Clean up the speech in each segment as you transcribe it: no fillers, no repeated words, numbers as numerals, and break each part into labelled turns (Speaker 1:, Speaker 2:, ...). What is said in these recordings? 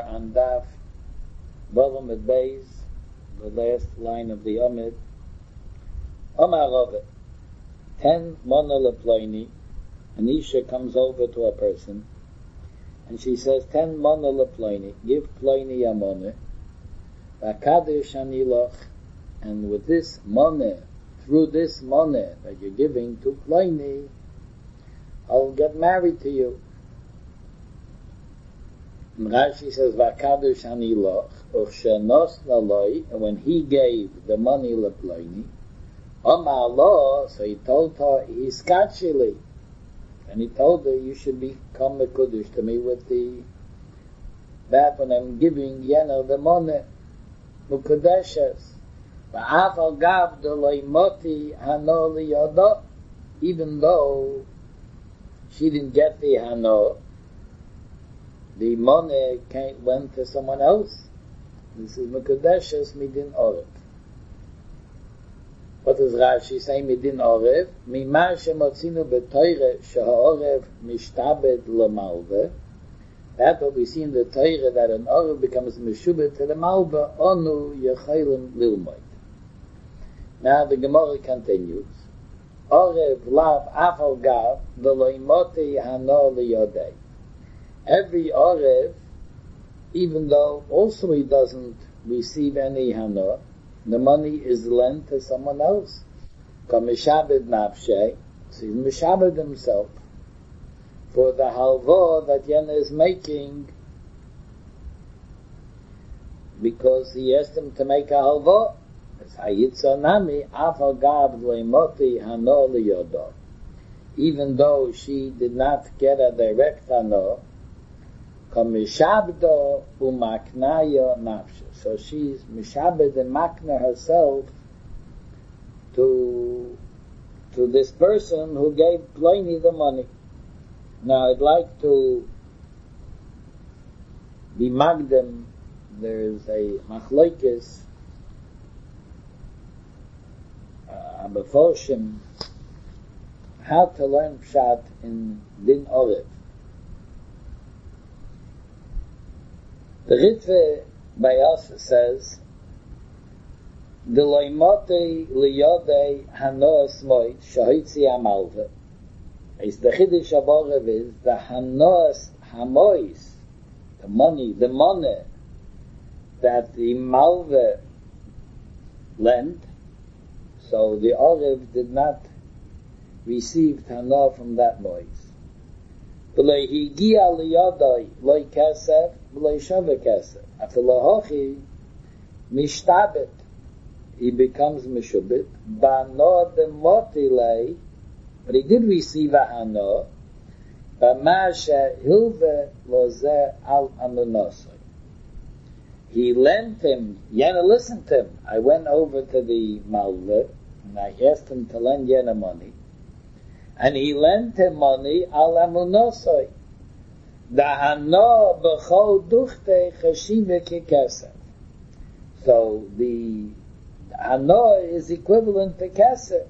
Speaker 1: on Daf Vavam at Beis, the last line of the Amid. Omar Rove, 10 Mona Leploini. An Isha comes over to a person and she says, 10 Mona Leploini, give Ploini a Mona, Vakadish Aniloch, and with this Mona, through this Mona that you're giving to Ploini, I'll get married to you. And Rashi says, Vakadosh Aniloch, Uchshenos Laloi, and when he gave the money Leploini, Omar Lo, so he told her, he's Skachili. And he told her, you should become a Kuddush to me with that when I'm giving Yeno the money, Mukudeshes. Va'aval gav deloi moti hano liyodo, even though she didn't get the hano, the money went to someone else. This is Mekudeshes Midin Orev. What does Rashi say? Midin Orev. Mima shemotzinu b'toire she'orev mishtabed l'malve. That's what we see in the Torah, that an Orev becomes meshubed to the malve, onu yechelim lilmoid. Now the Gemara continues. Orev lav afal gav v'lo imoti hano liyodei. Every Orev, even though also he doesn't receive any hana, the money is lent to someone else. Mishabed nafshe, so he's mishabed himself for the halva that Yena is making, because he asked him to make a halva. It's hayitzonami afal gav leimoti hana liyodo. Even though she did not get a direct hana, Mishabdo umaknaya nafsha. So she's mishabed and makna herself to this person who gave Ploini the money. Now I'd like to be magdem. There's a machlokes beforshim how to learn pshat in Din Orev. The Ritve by us says, the loimote liyode hanoas moit shahitzi amalve. Is the Chiddush of Orev is the hanoas hamois, the money that the malve lent. So the Orev did not receive hana from that mois. V'lei higia liyodoi loy kesef v'lei shove kesef. After lahochi mishtabet, he becomes mishubit. Ba'no demotile, but he did receive a hano. Ba'ma she'hilve loze al amunosoi. He lent him. Yena listened to him. I went over to the malve and I asked him to lend Yena money. And he lent him money al amunosoi. The hano b'chol duchte chashive kekesef. So the hano is equivalent to kesef.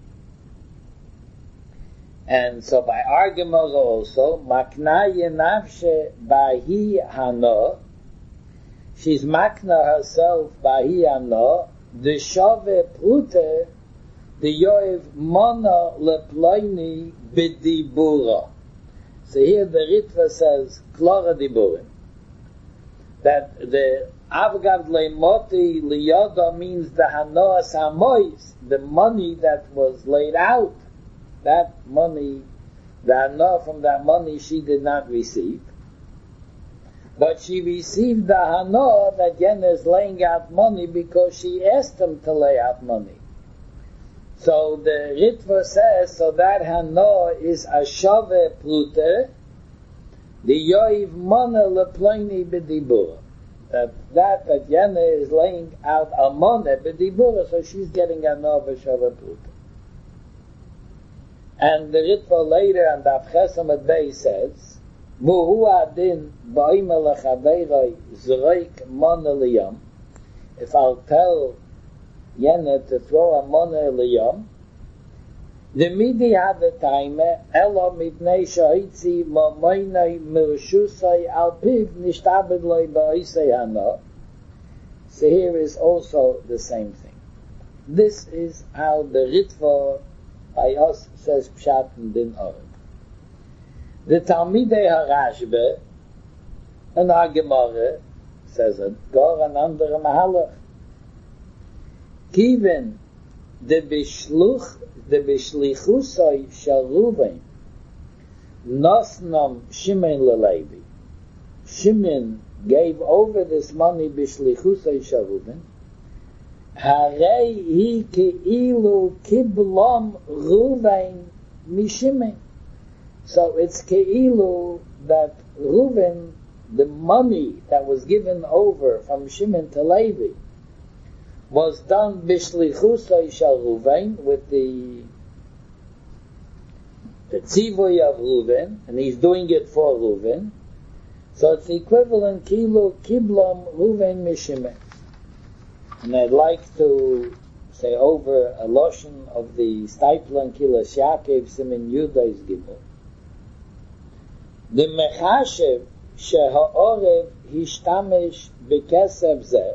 Speaker 1: And so by argument also, makna yenafshe bahi hano, she's makna herself bahi hano, the shove prute, the yoev mona leploini b'dibura. So here the Ritva says, Klora diburim, that the avgav leimoti liyoda means the hanoas hamois, the money that was laid out, that money, the hano from that money she did not receive. But she received the hano that Yena is laying out money because she asked him to lay out money. So the Ritva says, so that hano is a shove plute, the yoiv mona leploini b'dibura. That Yena is laying out a mona b'dibura, so she's getting a no v'shove plute. And the Ritva later on Daf Chesam at Bey says, Muhu adin ba'ima l'chaveiroi zroik mona liyam. If I'll tell Yena to throw a mona liyam, The midi have time, elo mipnei shoitzi momoinoi mirshusai alpiv nishtabed loi ba'isei hana. So here is also the same thing. This is how the Ritva by us says Pshat and Din Oreb. The Talmidei HaRashbe and HaGemara says it, Gor an andere Mahalach. Kiven de bishlichusai shel Ruven nosnom Shimon lelevi. Shimon gave over this money bishlichusai shel Ruven. Harei hi keilu kiblom Ruven mishimon. So it's keilu that Ruven, the money that was given over from Shimon to Levi, was done bishlichusai shel Ruven with the tzivui of Ruven, and he's doing it for Ruven. So it's the equivalent keilu kiblom Ruven mishimon. And I'd like to say over a lotion of the Steipler Kilas Yaakov Simin Yudais Gimel. The mechashev sheha'orev hishtamesh bekesef zeh.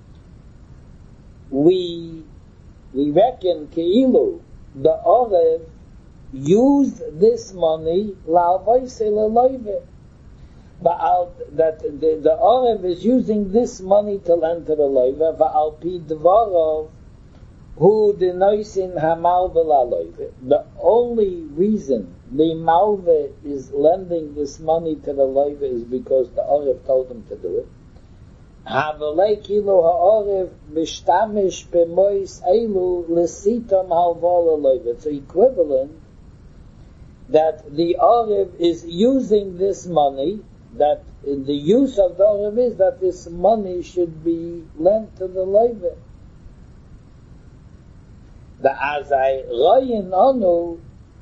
Speaker 1: We reckon keilu the orev used this money la'avoise le'loive. But that the Orev is using this money to lend to the Loiva, va'al pi dvarov hu denoisin hamalve la'loiva. The only reason the malve is lending this money to the Loiva is because the Orev told him to do it. Havelei kilo ha'orev mishtamish b'mois elu l'sitom halva la'loiva. It's equivalent that the Orev is using this money, that in the use of the Orev is that this money should be lent to the Levi. The Azai Royin Onu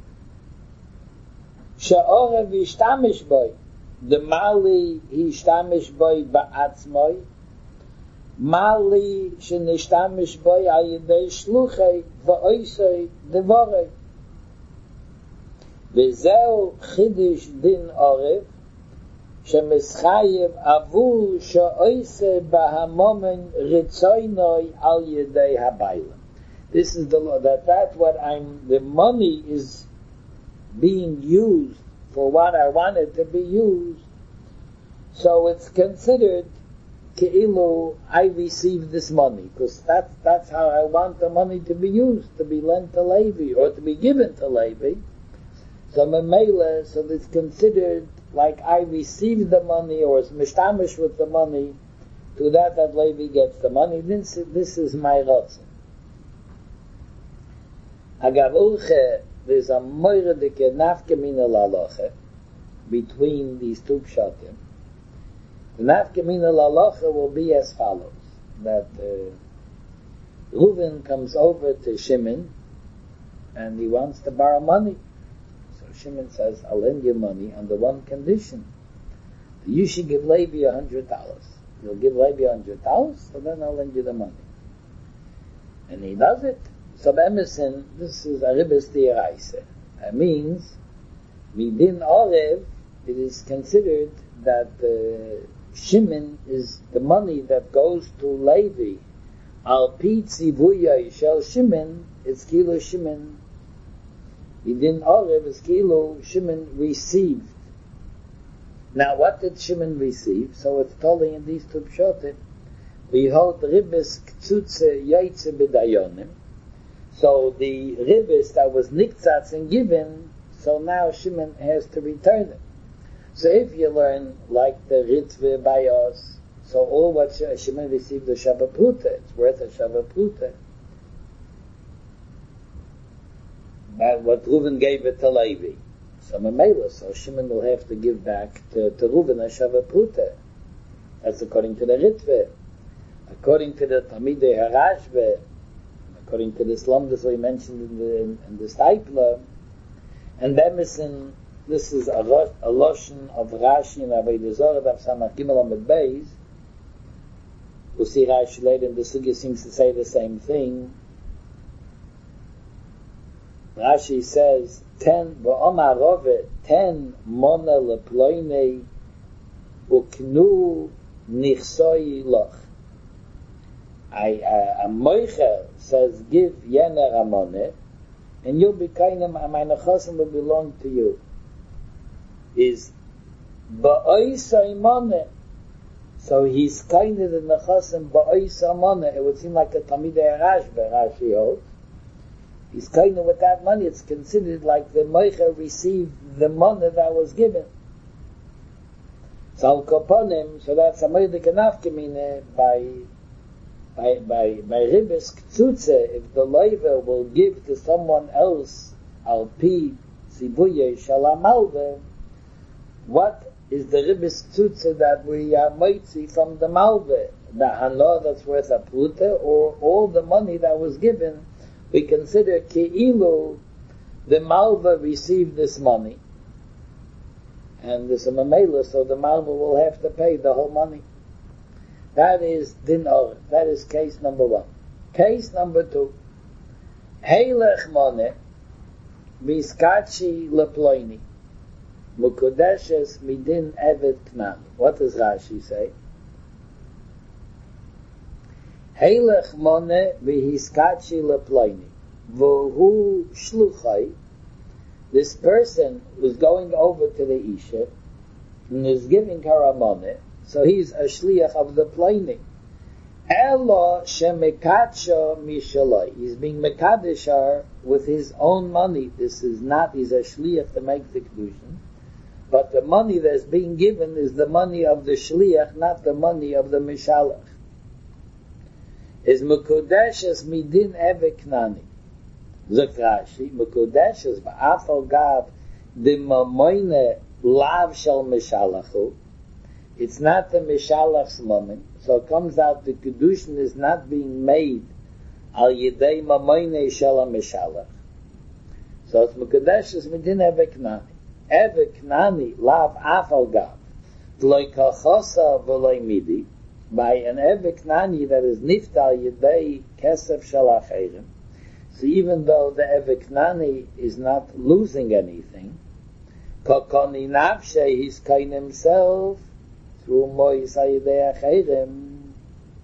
Speaker 1: She'orev Hishtamish Boy, the Mali Hishtamish Boy Ba'atzmoi, Mali She'nishtamish Boy Ayidei Shluchei Va'oisei Devorei. V'zeu Chidish Din Orev shemischayev avur she'oise bahamomen ritzoynoi al yedei habayla. This is the law, that's what the money is being used for what I want it to be used. So it's considered keilu I received this money, because that's how I want the money to be used, to be lent to Levi, or to be given to Levi. So memela, so it's considered like I received the money, or is mishtamish with the money, to that Levi gets the money. This is my ratzon. Agav urche, there's a moiredike nafke mina laloche between these two pshatim. The nafke mina laloche will be as follows: that Reuven comes over to Shimon and he wants to borrow money. Shimon says, I'll lend you money under one condition. You should give Levi $100. You'll give Levi $100, so then I'll lend you the money. And he does it. So Emerson, this is a ribes di'eraisa. That means, midin orev, it is considered that Shimon is the money that goes to Levi. Al pi tzivuya shel Shimon, it's kilo Shimon. Midin orev is kilo Shimon received. Now, what did Shimon receive? So it's told in these two pshotim. We hold ribes ktsutze yaitze b'dayonim. So the ribes that was niktzatz and given, so now Shimon has to return it. So if you learn like the Ritve by us, so all what Shimon received the Shabbat Pruta, it's worth a Shabbat Pruta. But what Reuven gave it to Levi. So Mamela, so Shimon will have to give back to Reuven a Shabbat Pruta. That's according to the Ritve. According to the Talmidei HaRashbe, according to the Slumdus we mentioned in the Steipler, and Emerson, this is a lotion of Rashi and Avodah Zarah of Samach Gimel Amud Beis. We'll see Rashi later, and the Sugya seems to say the same thing. Rashi says, 10 mona leploinei uknu nichsoi loch. A moicher says, give yener amone, and you'll be kainem, my nechosim will belong to you. Is ba'oisai mone. So he's kind of the nechosim ba'oisai mone. It would seem like a Talmidei Rashba, Rashi holds. He's kind of with that money, it's considered like the moicher received the money that was given. So al koponim, so that's a moedik nafkamine by ribis ktsutze, if the leiver will give to someone else al pi zibuye shalamalve, what is the ribis ktsutze that we are moitzi from the malve? The hano that's worth a pruta, or all the money that was given, we consider keilu the malva received this money, and there's a mamela, so the malva will have to pay the whole money. That is din or. That is case number 1. Case number 2. Heilech mone miskachi leploini mukudeshes midin evet knan. What does Rashi say? Heilech mone vihiskachi leploini vohu shluchai. This person was going over to the Isha and is giving her a money. So he's a shliach of the plaining. Elo shemekacho mishaloi. He's being mekadesh her with his own money. This is not, he's a shliach to make the kedushin. But the money that's being given is the money of the shliach, not the money of the mishalach. Is mekudeshes midin eveknani. Zok Rashi, mekudeshes ba'afal gav de mamoine lav shel mishalachu. It's not the mishalach's moment, so it comes out the kedushin is not being made al yedei mamoine shel mishalach. So it's mekudeshes midin eveknani. Eveknani lav afal gav d'loi kachosa v'loi midi. By an eveknani that is niftal yedei kesef shel acherim. So even though the eveknani is not losing anything, kokoni nafshe, he's kind himself through mois hayidei acherim.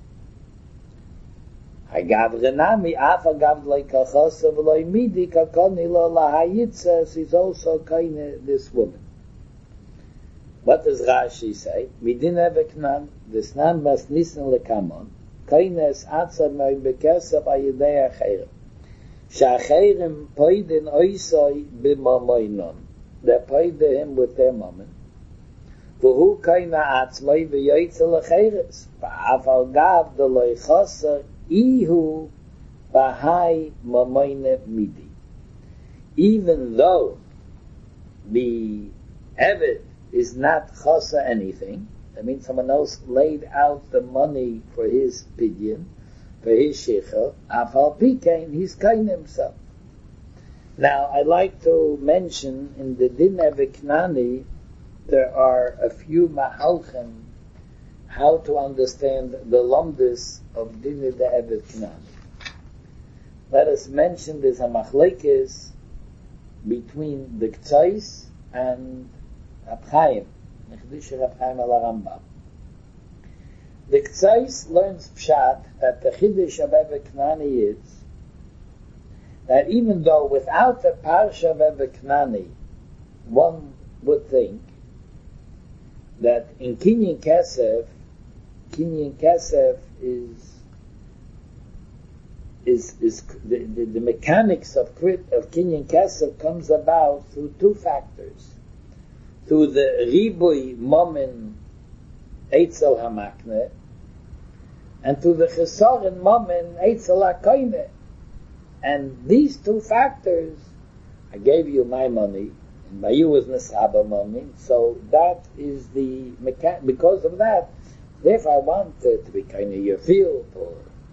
Speaker 1: Hagav renami af agav d'loi kachosa v'loi midi kokoni lo lahayitzes, he's also kind this woman. What does Rashi say? Midin eveknan, this nan mas nisan lekamon, kaines atzad mei bekesef hayidei acherim. Shacherim poiden oisoi b'mamoinon. They poide him with their moment. V'hu kaina atzmai v'yoytzel acheres. Ba'afal gav d'loi choser ihu b'hai mamoine midi. Even though the evet is not choser anything, that means someone else laid out the money for his pidyon, for his shecha, afal pikein, he's kind himself. Now, I'd like to mention in the Din Eviknani, there are a few mahalchim, how to understand the lumdis of Din Eviknani. Let us mention there's a machlekes between the Ktsais and Rab Chaim, Nechdish Rab Chaim al Rambam. The Ktsais learns pshat that the Chiddush of Eveknani is that even though without the Parsha of Eveknani, one would think that in Kinyan Kesef is the mechanics of Kinyan Kesef comes about through two factors. Through the Ribui Momin Eitzel HaMakne, and to the Chesorin Momin Eitzel HaKoine. And these two factors, I gave you my money, and by you was Nesraba money, so that is the because of that, therefore I want to be kind of your field, or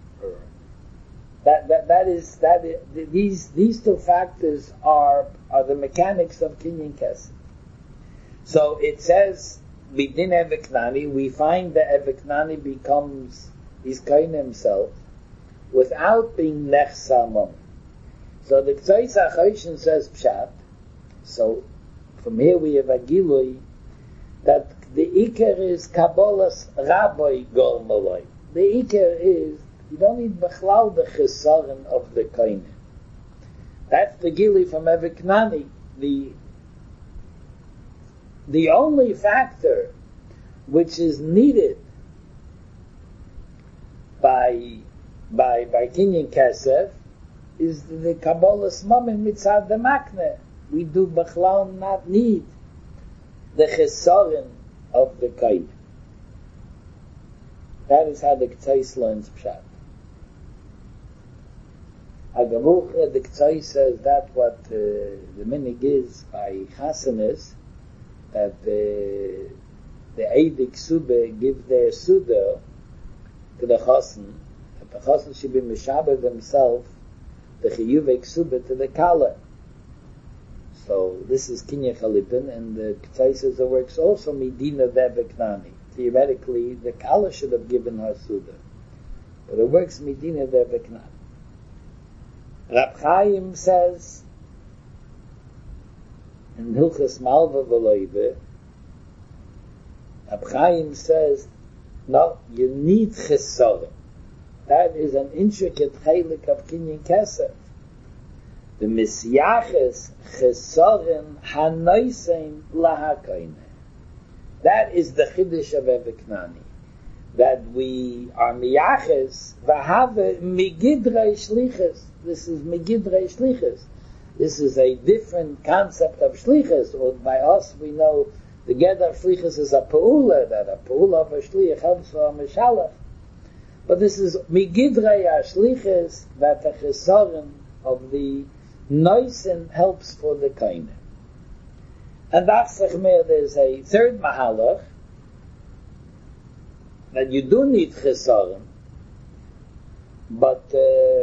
Speaker 1: these two factors are the mechanics of Kinyan Kesef. So it says, Bidin Eveknani, we find that Eveknani becomes, he's kind himself, without being Nechsa Mom. So the Ktsois HaChoshen says Pshat. So from here we have a Gilui that the Iker is Kabbalas Rabbi Gol Malay. The Iker is, you don't need Bechlal the Chesaron of the Koine. That's the Gilui from Eviknani. The only factor which is needed by Kinyan Kesef is the Kabbalas Mamin Mitzad the Makne. We do Bechlal not need the Chesaron of the Koine. That is how the Ktsois learns Pshat. Agamuch, the Ktsois says that what the minig is by Chasanis, that the Eidik Sube give their Suda to the Chasan, that the Chasan should be Meshaber themselves, the Chiyuvek Sube to the Kala. So this is Kinyan Chalipin, and the Ktsois says it works also Medina Vebeknani. Theoretically, the Kala should have given her Suda, but it works Medina Vebeknani. Rab Chaim says in Hilchas Malva V'Loive, Rab Chaim says, no, you need Chesaron. That is an intricate chalik of Kinyan Kesef. The Misyaches Chesaron Hanoisein Lahakoine. That is the Chiddush of Eviknani. That we are Miyaches V'have Migidrei Shlichus. This is Migidrei Shlichus. This is a different concept of Shlichus. Or by us we know the Gedar Shlichus is a Pa'ula, that a Pa'ula of a Shlich helps for a Meshalach. But this is Migidrei Shlichus, that the Chesaron of the Noisen helps for the Kaine. And that's there's a third Mahalach, that you do need Chesaron, but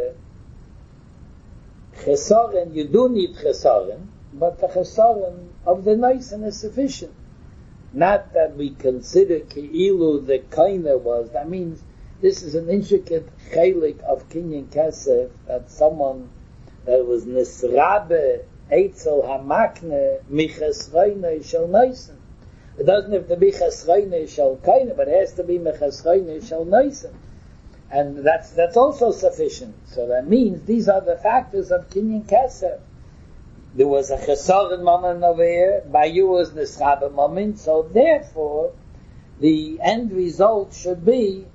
Speaker 1: Chesaron, you do need Chesaron, but the Chesaron of the Noisen is sufficient. Not that we consider Ke'ilu the Kaine was, that means this is an intricate chalik of Kinyan Kesef, that someone that was Nisrabe Eitzel Hamakne Michesreine Shel Noisen. It doesn't have to be Chesreine Shel Kaine, but it has to be Michesreine Shel Noisen. And that's also sufficient. So that means these are the factors of Kinyan Kesef. There was a Chesaron moment over here, by you was Nisrabe moment, so therefore the end result should be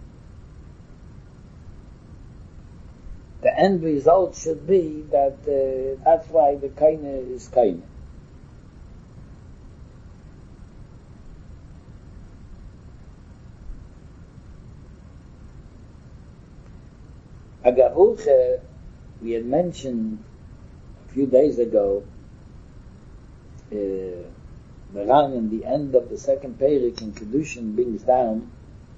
Speaker 1: that that's why the Kaine is Kaine. Agavuche, we had mentioned a few days ago, the Ran in the end of the second Perik in Kedushin brings down,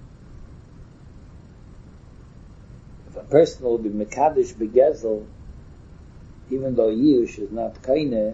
Speaker 1: if a person will be Mekadosh Begezel, even though Yush is not Kaine,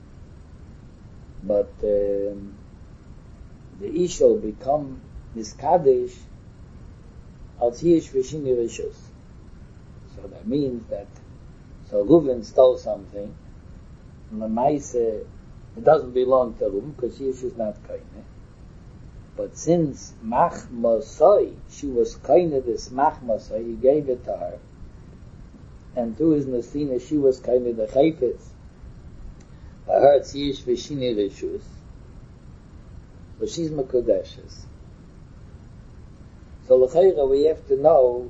Speaker 1: but the Ish will become Miskadosh als Yush V'Shini Rishus. So that means that, so Reuven stole something, and the Maise, it doesn't belong to Reuven, because Yush is not Kaine. But since Machmosoi, she was kind of this Machmosoi, he gave it to her. And through his Nasina, she was kind of the Chayfetz. By her, it's Yish V'Shini Rishus. So she's Mekudeshes. So L'chayra, we have to know,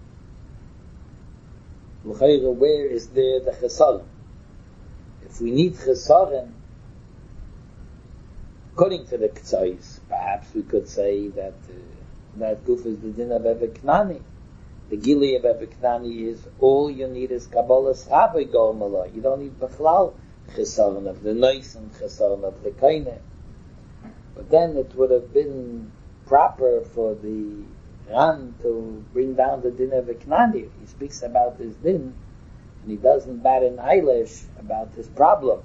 Speaker 1: L'chayra, where is there the Chesaron? If we need Chesaron, according to the Ktsois, perhaps we could say that that Guf is the din of Eviknani. The Gili of Eviknani is all you need is Kabbalas Rabbi Gol Malay. You don't need Bechlal Chesaron of the Nois and Chesaron of the Kaine. But then it would have been proper for the Ran to bring down the din of Eviknani. He speaks about this din, and he doesn't bat an eyelash about this problem.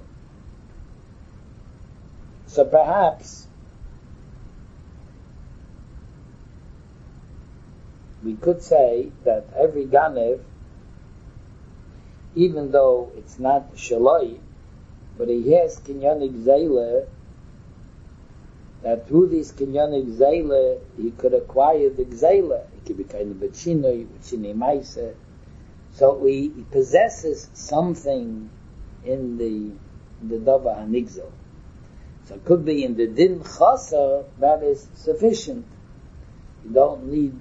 Speaker 1: So perhaps we could say that every Ganev even though it's not Shaloi, but he has Kinyonik Zayla, that through this Kinyonik Zayla, he could acquire the Zayla. He could be kind of a Chinoi, Chinoi Maisa. So he possesses something in the Dava HaNigzel. So it could be in the Din Chaser, that is sufficient. You don't need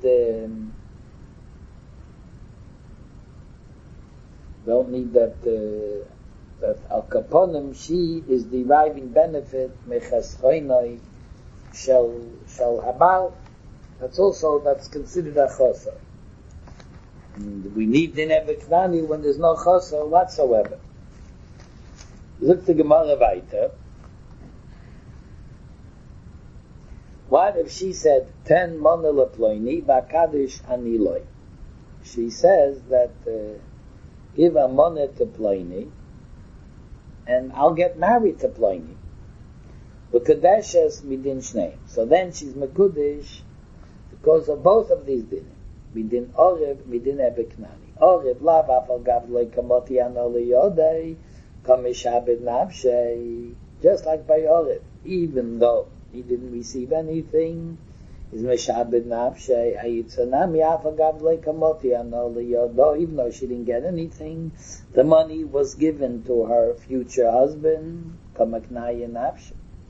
Speaker 1: that Al Kaponim, she is deriving benefit Mechaschonoi Shel Habal. That's considered a Chaser. And we need Din Ebeknani when there's no Chaser whatsoever. Look to Gemara weiter. What if she said 10 Mona Leploini Bakadish Aniloi? She says that give a Mona to Ploini and I'll get married to Ploini. V'Kadeshes Midin Shneim. So then she's Mekudish because of both of these dinim. Midin Orev, Midin Ebeknani. Orev lav afal gav loy kamoti anoli yodei kamishabed nafshei. Just like by Orev, even though he didn't receive anything, is meshabed nafshei hayitzanami afal gav loy kamoti anoli yodei. Even though she didn't get anything, the money was given to her future husband kamaknaya nafshei.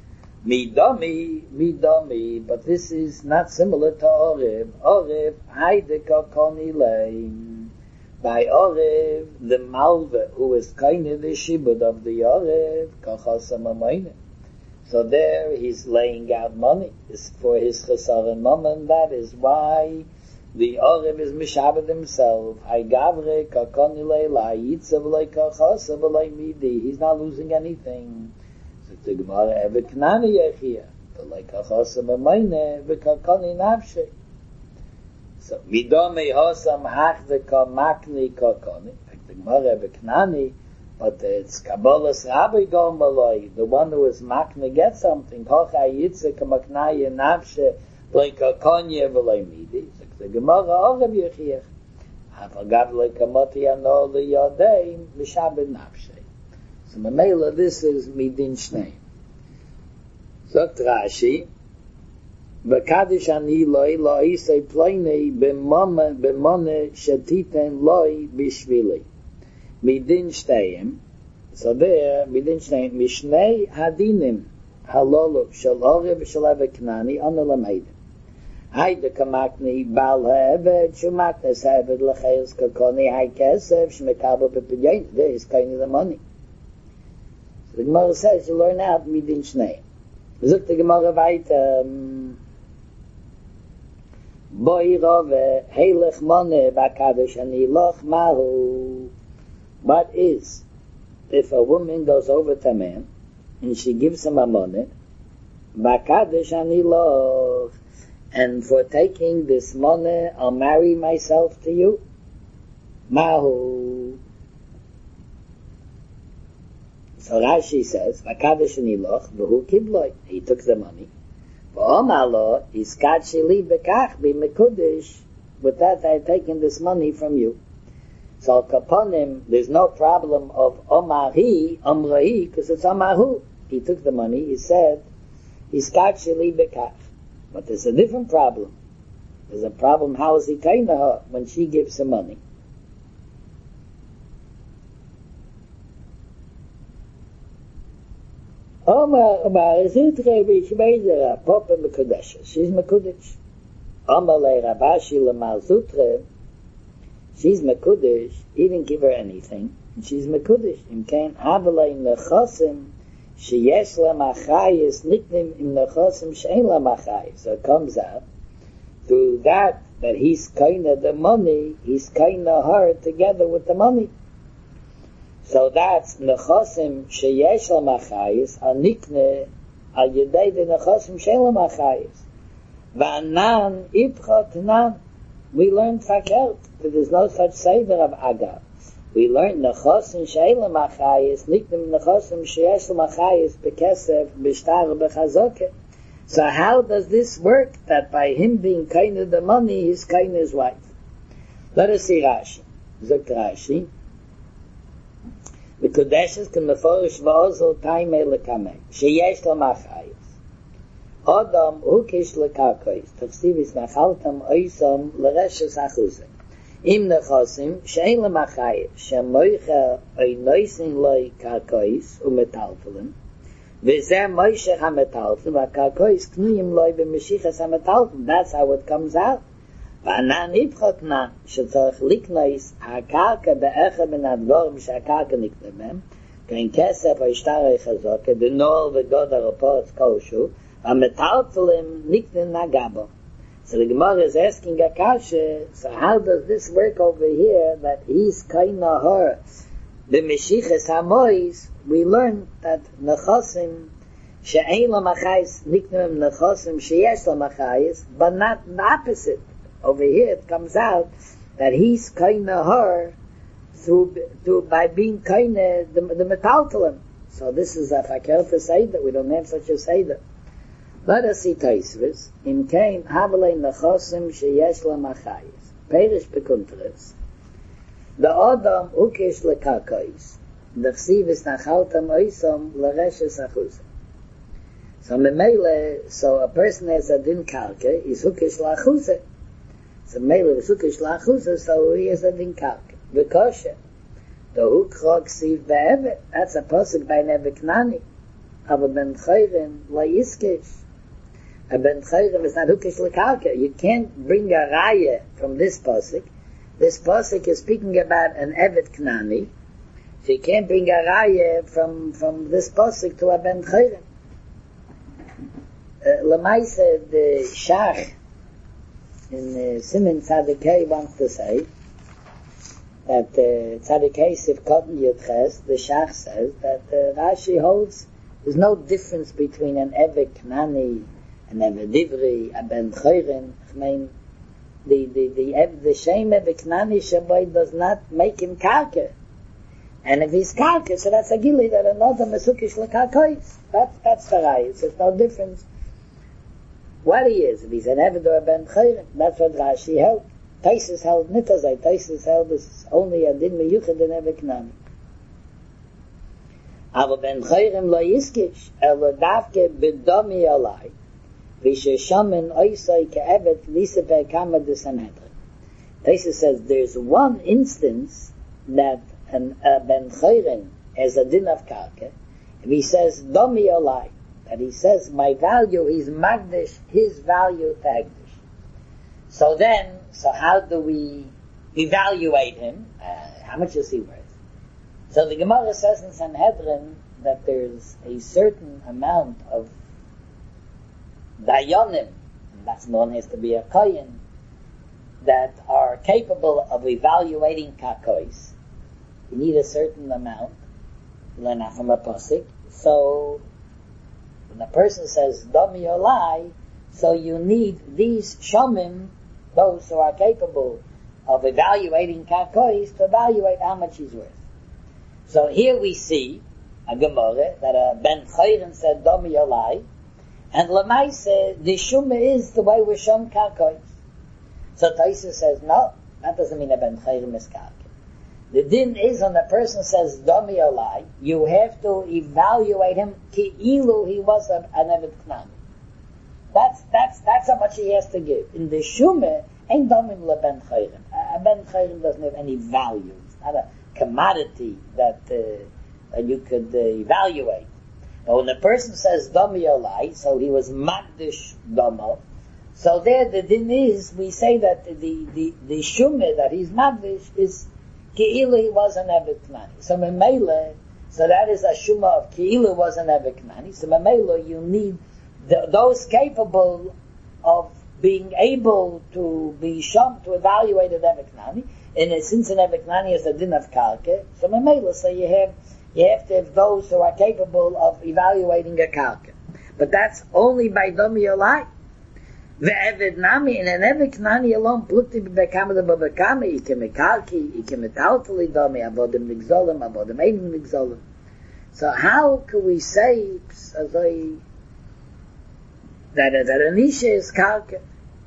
Speaker 1: Midami, but this is not similar to Orev. Orev, Haideka Konilein. By Orev, the Malva, who is kind of the Shibud of the Orev, Kachasamamayne. So there he's laying out money for his Chesar and Mammon. That is why the Orev is Mishabed himself. Haigavre Kakonile La Yitzav Le Kachasa V'Le Midi. He's not losing anything. The Gemara Ebeknani Yechia, but like Achosam Amayne, V'Kakoni Nafshe. So Midome Hosam Hachdeka Makni Kakoni. The Gemara Ebeknani, but it's Kabbalah's Rabbi Gom Maloi, the one who is Makni gets something. Kocha Yitzek Maknaya Nafshe, like Kakonya V'Lei Midi. The Gemara Oreb Yechia. Hafagav like Kamoti Ano Liyodei, Mishabed Nafshe. So Mamela, this is Midin Shnei. Sagt Rashi, V'kadish ani loi loi say ploinei b'mone shetiten loi b'shvili. Midin Shneiim. So there, Midin Shneiim, Mishnei hadinim halolu shel orev shel eveknani anu lameidim. Hayde kamakni bal ha'eved shumaknes ha'eved l'chayos kakoni hay kesef shmekabel b'pidyayin. There is kind of the money. The Gemara says you learn out Midin Shnei. Zuk the Gemara weiter. Boi rove heilech mone bakadosh ani loch mahu. What is if a woman goes over to a man and she gives him a money bakadosh ani loch, and for taking this money I'll marry myself to you? Mahu. So Rashi says, "V'kadosh niloch v'hu kibloy." He took the money. V'omalo iskat sheli bekach b'mekudish. With that, I had taken this money from you. So kaponim, there's no problem of omari, omrahi, because it's omahu. He took the money. He said, "Iskat sheli bekach." But there's a different problem. There's a problem. How is he kind to her when she gives him money? Omar Zutre Bishmeizer, Papa Mekudesh. She's Mekudesh. Omar Le Rabashi Lamar Zutre. She's Mekudesh. He didn't give her anything. And she's Mekudesh. Im Kain Avalei Nechosim. Sheyesh La Machayis. Niknim Im Nechosim Shein La Machayis. So it comes out through that he's kind of the money, he's kind of her together with the money. So that's nechosim sheyesh l'machayis anikne al yedei de nechosim she'en l'machayis. V'anan ipchot nan. We learned fakert that there's no such seder of agav. We learned nechosim she'en l'machayis nikne nechosim sheyesh l'machayis bekesef b'shtar b'chazoke. So how does this work? That by him being kind of the money, he's kind of his wife. Let us see Rashi. Zok Rashi. מקודשת כמפורש ועוזו תיימי לקמי, שיש לו מחייס. אדם הוא כשי לקרקויס, תפסיביס נחלתם אויסם לרשס אחוזם. אם נכוסים שאין למחייס, שמויכה אוי נויסין לוי קרקויס ומטלטלים, וזה מוישך המטלטלים, והקרקויס קנויים לוי במשיכס המטלטלים. That's how it comes out. וענן יפחותנן, שצריך לקנויס הקרקע באחד מן הדבורים שהקרקע נקנה בהם, כאין כסף או השטרי חזוקה, דנור וגודר ופורץ כלשהו, והמטלטלים נקנה נגבו. So the Gemara is asking Akasha, so how does this work over here, that he's kaina her, the Meshiches HaMois, we learn that Nechosim, she'ein lamachayis, niknem Nechosim, sheyesh lamachayis, but not the opposite. Over here it comes out that he's kaina her, by being kaina, the metaltalim. So this is a fakir to say that we don't have such a Seder. Let us see Taisvis. Im kein havelei nechosim sheyesh lamachayis. Perish bekunteres. The Adam ukesh lekakais. The chsivis nachaltam oisom lereshes achuzim. So memele, so a person has a din karke, is ukesh lachuzim. So memele is ukesh lachuzim, so he has a din karke. V'koshe. The ukrog siv be'evet. That's a posuk by Nebeknani. Aber ben chayren la yiskesh. A ben chayrim is not hukish l'karka. You can't bring a raya from this pasuk. This pasuk is speaking about an evet knani. So you can't bring a raya from this pasuk to a ben chayrim. Lamaisa, the Shach in Siman Tzadikei wants to say that Tzadikei Sivkot Yudches, the Shach says that Rashi holds there's no difference between an evet knani and Eved Divri, a Ben Chayrin. I mean, the shame of the Knani Shaboy does not make him karka. And if he's karka, so that's a gili that another Mesukish l'karkois. That's the right. There's no difference what he is. If he's an Eved or a Ben Chayrin, that's what Rashi held. Taisus held Nitazai. Taisus held is only a din meyuchad in Eved Knani. Aber Ben Chayrim lo yiskish, lo davke bedomi alai. V'sheshamen oisai ke'evet liseper kama de Sanhedrin. Taisus says there's one instance that Ben Chayrin has a din of karka, and he says domi alai, that he says my value is magdish, his value to agdish. So how do we evaluate him? How much is he worth? So the Gemara says in Sanhedrin that there's a certain amount of dayanim, and that's known has to be a kohen, that are capable of evaluating kakois. You need a certain amount, from a pasuk. So when a person says domi olai, so you need these shomim, those who are capable of evaluating kakois, to evaluate how much he's worth. So here we see a Gemara that a Ben Chayrin said domi olai, and Lamaise, the Shumah is the way we shom karkois. So Taisa says, no, that doesn't mean a Ben Chayrim is karkois. The din is when a person says domi olai, you have to evaluate him ki'ilu he was an Evet Knani. That's how much he has to give. In the Shumah, ain't domim le Ben Chayrim. A Ben Chayrim doesn't have any value. It's not a commodity that you could evaluate. But when a person says domi olai, so he was magdish domo, so there the din is, we say that the shumeh that he's magdish is ki'ilu he was an Evet Knani. So memele, so that is a shumah of ki'ilu was an Evet Knani. So memele, you need those capable of being able to be shom, to evaluate an Evet Knani. And since an Evet Knani is a din of karke, so memele, so you have to have those who are capable of evaluating a karka. But that's only by domi olai. Ve'eved nami, in an Evet Knani alone, pluti b'bekama d'b'bekama, ike mekarki, ike metaltali domi, avodim nigzolim, avodim einim nigzolim. So how can we say that an isha is karka?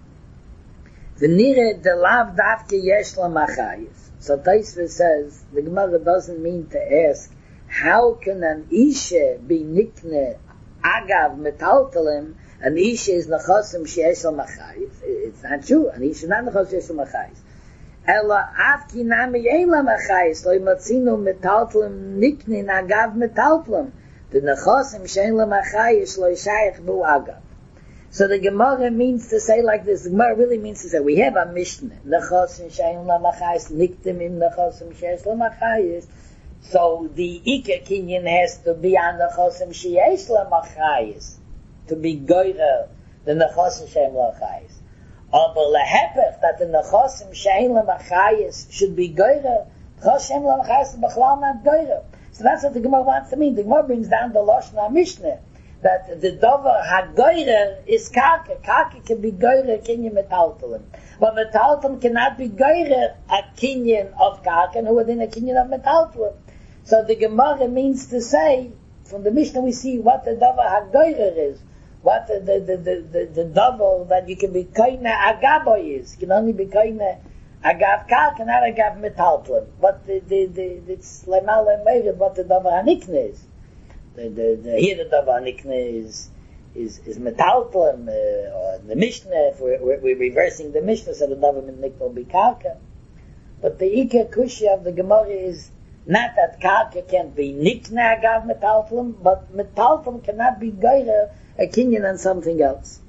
Speaker 1: V'nire de lav davke yesh la machayis. So Taisva says, the Gemara doesn't mean to ask how can an Isha be nikne agav metaltalim? An Isha is nechosim sheyesh al machayis. It's not true. An Isha is not nechosim sheyesh al machayis. Ela av ki nami ein la machayis lo imatzinu metaltalim nikne agav metaltalim. The nechosim sheyesh la machayis lo yishayich bu agav. So the Gemara means to say like this. The Gemara really means to say we have a Mishnah. Nechosim sheyesh la machayis niktim im nechosim sheyesh la machayis. So the Iker Kinyan has to be on the Chosim Sheyesh LaMachayis, to be Goyra, the Nechosim Sheyesh LaMachayis. Aber lehepech, that the Nechosim Sheyesh LaMachayis should be Goyra, Chosim LaMachayis is Bechlal not Goyra. So that's what the Gemara wants to mean. The Gemara brings down the Lashon HaMishnah, that the Dover HaGoyra is Karka. Karka can be Goyra Kinyan Metaltalim. But Metaltalim cannot be Goyra a Kinyan of Karka, who within a Kinyan of Metaltalim. So the Gemara means to say, from the Mishnah we see what the Davar HaGoyrer is, what the Davar that you can be Koine Agaboy is. You can only be Koine Agav Karka, not Agav Metaltalim. But it's Lemal Lemeir, what the Davar HaNikne is. Here the Davar HaNikne is Metaltalim, or the Mishnah, if we're reversing the Mishnah, so the Davar HaNikne will be Karka. But the Iker Kushya of the Gemara is, not that Karka can't be nikne agav metaltalim, but metaltalim cannot be goyra a kinyan on something else.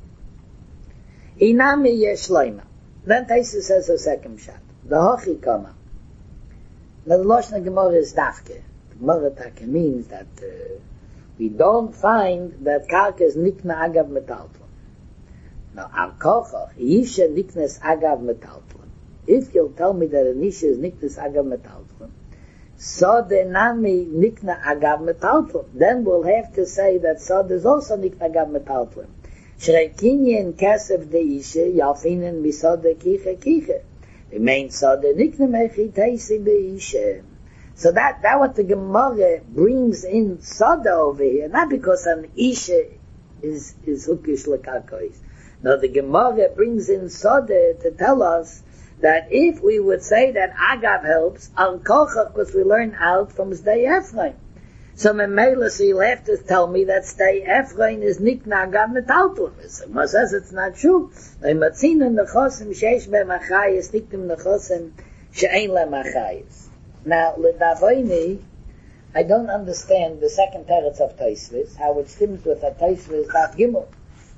Speaker 1: Inami yesh loima. Then Taisa says a second shot. The hochi kama. Now the Lashon Gemara is dafke. The Gemara taka means that we don't find that Karka is nikne agav metaltalim. Now al kochach yisha niknes agav metaltalim. If you'll tell me that an isha is niknes agav metaltalim, Sod nami nikna agav metaltalim. Then we'll have to say that Sod is also nikna agav metaltalim. Shreikinyan kesef de isha yafinen misod kiche kiche. The main Sod nikna mechi teisi be isha. So that what the Gemara brings in Sod over here, not because an isha is hukish lekakois. No, the Gemara brings in Sod to tell us that if we would say that Agav helps, Al Kochach, because we learn out from Zdei Ephraim. So Memela, so you'll have to tell me that Zdei Ephraim is Nikna Agav Metaltalim. Someone says it's not true. Matzina Nechosim Sheish Be'machayis, Niktim Nechosim She'ein Le'machayis. Now, L'davoini, I don't understand the second teretz of Tosfos, how it stems with a Tosfos Daf Gimel.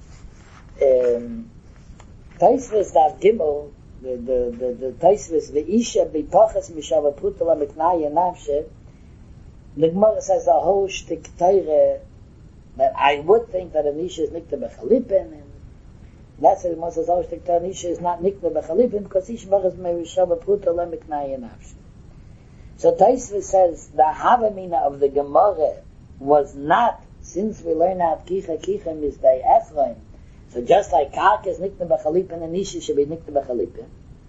Speaker 1: Tosfos Daf Gimel, the Tosfos the Isha b'toches mishava prutala miknaya nafshe. The Gemara says a whole shtik Torah that I would think that an Isha is nikta b'chalipin, and that's why the Gemara says a whole shtik Torah an Isha is not nikta b'chalipin because Isha b'chas mishava prutala miknaya nafshe. So Tosfos says the havamina of the Gemara was not, since we learn out kicha misdei Ephraim. So just like Karka is nikna b'chalipin and Isha should be nikna b'chalipin.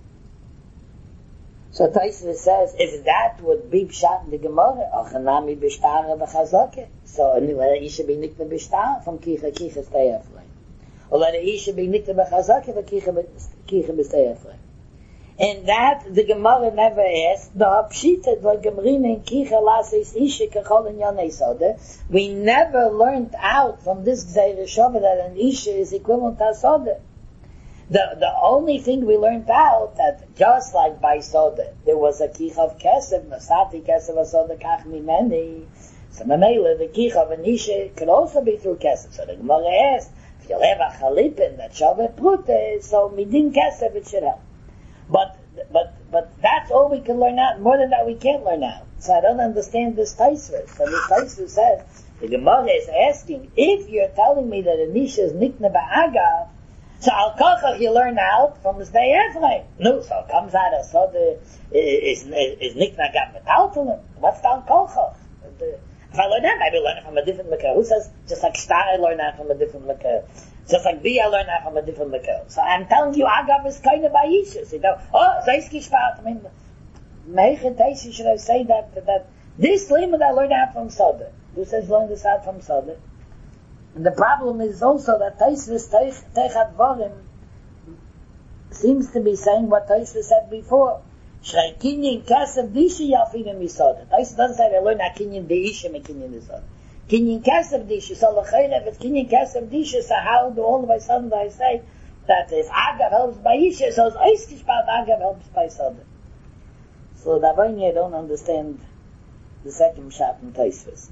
Speaker 1: So Tosfos says, if that would be pshat in the Gemara, achanami b'shtara v'chazake. So let Isha be nikna b'shtara from kicha stay Ephraim. Or let Isha be nikna b'chazake for kicha b'stay Ephraim. And that the Gemara never asked, the Hapshita, the Gemrina in Kicha Lasis Isha Kachol and Yonei Soda. We never learned out from this Gzeir Shova that an Isha is equivalent to Soda. The only thing we learned out that just like by Soda, there was a Kicha of Kesef, Nasati Kesef of Soda Kach Mimeni. So Mamela, the Kicha of an Isha could also be through Kesef. So the Gemara asked, if you'll have a Chalipin that Shove Prute, so Midin Kesef it should help. But that's all we can learn out. More than that, we can't learn out. So I don't understand this Tosfos. So this Tosfos says the Gemara is asking if you're telling me that Anisha is nikna ba'agav. So al kochach you learn out from this day Ephraim. No, so it comes out as so is nikna agav metaltalim. What's the al kochach? If I learn that, maybe learn it from a different makar. Who says just like Shtar I learn that from a different makar? Just like B, I learned that from a different makar. So I'm telling you, Agav is kind of Aisha. So you know, Zayski Shpat. I mean, Meichet Taisi should I say that this limit I learned out from Soda. Who says learn this out from Soda? And the problem is also that Tosfos Teichat Vorim seems to be saying what Tosfos said before, Shrei kinyan kesef disha yafina misoda. It doesn't say they learn a kinyan deisha me kinyan misoda. Kinyan kesef disha, so l'chayla, if it's kinyan kesef disha, so how do all of a sudden I say that if Agav helps by Isha, so it's Oiskishpat Agav helps by Soda. So that way I don't understand the second shot in Tosfos.